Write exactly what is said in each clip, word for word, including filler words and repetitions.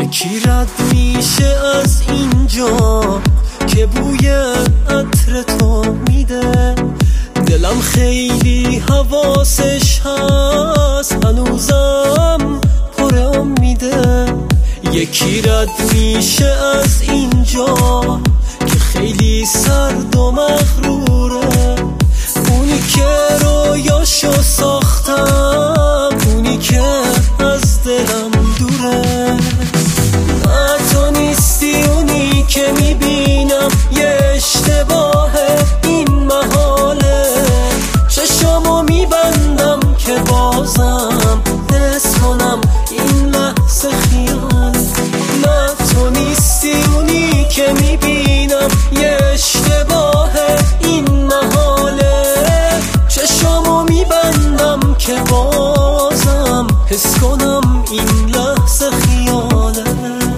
یکی رد میشه از اینجا که بوی عطر تو میده، دلم خیلی حواسش هست هنوزم پر امیده. یکی رد میشه از اینجا که خیلی سرد و مغروره، اونی که رویاشو ساختم، اونی که از دلم دوره. نه تو نیستی اونی که میبینم، یه اشتباهه این محاله، چشمو میبندم که بازم حس کنم این لحظه خیاله. نه تو نیستی اونی که میبینم، یه اشتباهه این محاله، چشمو میبندم که بازم حس کنم این لحظه خیاله.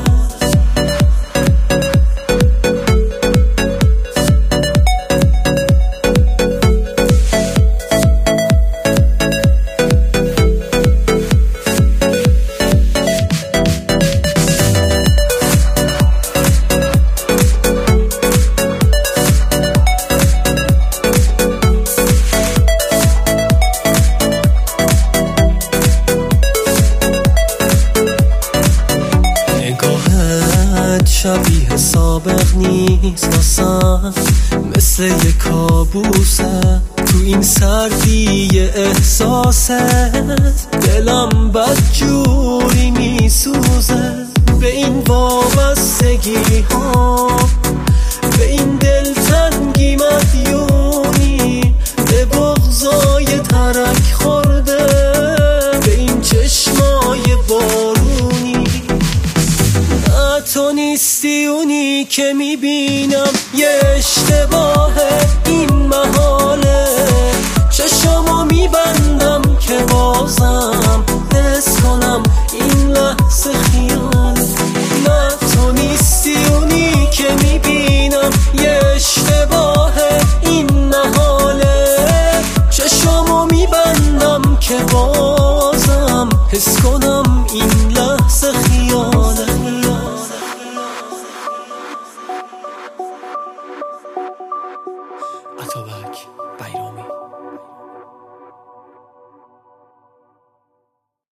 شبیه سابق نیست واسم، مثل یه کابوسه تو این سردی احساست، دلم بدجوری میسوزه به این وابستگی ها، به این دلتنگی مدیونی، به بغضای ترک خورده، به این چشمای بارونی. تو نیستی اونی که میبینم، یه اشتباهه این محاله، چشمو میبندم که بازم حس کنم این لحظه خیاله. نه تو نیستی اونی که میبینم، یه اشتباهه این محاله، چشمو میبندم که بازم حس کنم